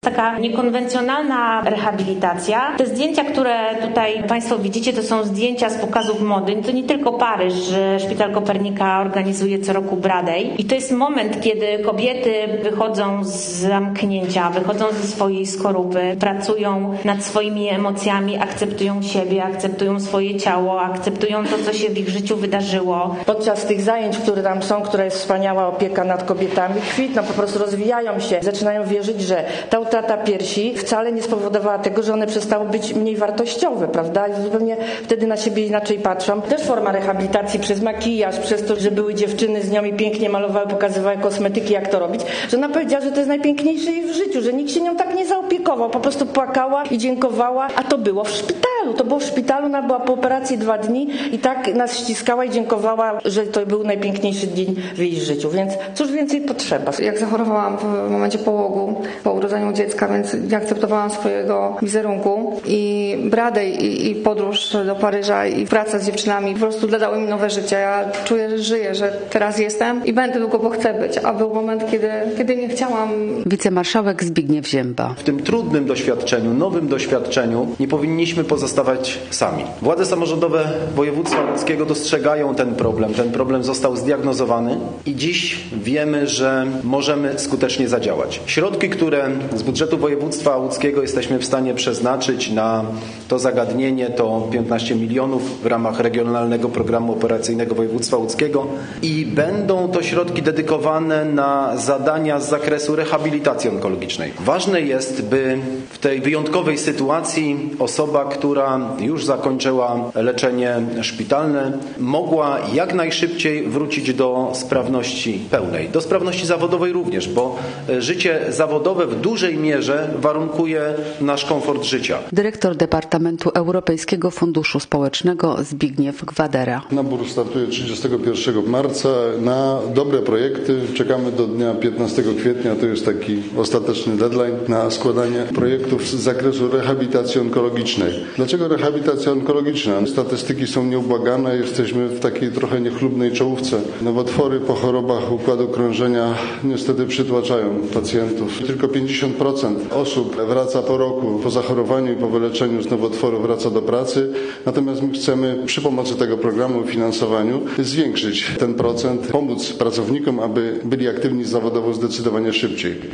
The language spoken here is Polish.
taka niekonwencjonalna rehabilitacja. Te zdjęcia, które tutaj Państwo widzicie, to są zdjęcia z pokazów mody. To nie tylko Paryż, Szpital Kopernika organizuje co roku Bradaj. I to jest moment, kiedy kobiety wychodzą z zamknięcia, wychodzą ze swojej skorupy, pracują nad swoimi emocjami, akceptują siebie, akceptują swoje ciało, akceptują to, co się w ich życiu wydarzyło. Podczas tych zajęć, które tam są, która jest wspaniała opieka nad kobietami, kwitną, po prostu rozwijają się, zaczynają wierzyć, że ta utrata piersi wcale nie spowodowała tego, że one przestały być mniej wartościowe, prawda? I zupełnie wtedy na siebie inaczej patrzą. Też forma rehabilitacji przez makijaż, przez to, że były dziewczyny z nią i pięknie malowały, pokazywały kosmetyki, jak to robić, że ona powiedziała, że to jest najpiękniejsze jej w życiu, że nikt się nią tak nie zaopiekował, po prostu płakała i dziękowała, a to było w szpitalu. To było w szpitalu, ona była po operacji 2 dni i tak nas ściskała i dziękowała, że to był najpiękniejszy dzień w jej życiu, więc cóż więcej potrzeba. Jak zachorowałam w momencie połogu, po urodzeniu dziecka, więc nie akceptowałam swojego wizerunku i Bradaj i podróż do Paryża i praca z dziewczynami po prostu dodały mi nowe życie. Ja czuję, że żyję, że teraz jestem i będę długo, bo chcę być, a był moment, kiedy nie chciałam. Wicemarszałek Zbigniew Zięba. W tym trudnym doświadczeniu, nowym doświadczeniu nie powinniśmy pozostawać sami. Władze samorządowe województwa łódzkiego dostrzegają ten problem został zdiagnozowany i dziś wiemy, że możemy skutecznie zadziałać. Środki, które z budżetu województwa łódzkiego jesteśmy w stanie przeznaczyć na to zagadnienie, to 15 milionów w ramach Regionalnego Programu Operacyjnego Województwa łódzkiego i będą to środki dedykowane na zadania z zakresu rehabilitacji onkologicznej. Ważne jest, by w tej wyjątkowej sytuacji osoba, która już zakończyła leczenie szpitalne, mogła jak najszybciej wrócić do sprawności pełnej, do sprawności zawodowej również, bo życie zawodowe w dużej mierze warunkuje nasz komfort życia. Dyrektor Departamentu Europejskiego Funduszu Społecznego Zbigniew Gwadera. Nabór startuje 31 marca. Na dobre projekty czekamy do dnia 15 kwietnia. To jest taki ostateczny deadline na składanie projektów z zakresu rehabilitacji onkologicznej. Dlaczego rehabilitacja onkologiczna? Statystyki są nieubłagane. Jesteśmy w takiej trochę niechlubnej czołówce. Nowotwory po chorobach układu krążenia niestety przytłaczają pacjentów. Tylko 50% osób wraca po roku, po zachorowaniu i po wyleczeniu z nowotworu wraca do pracy. Natomiast my chcemy przy pomocy tego programu i finansowaniu zwiększyć ten procent, pomóc pracownikom, aby byli aktywni zawodowo zdecydowanie szybciej.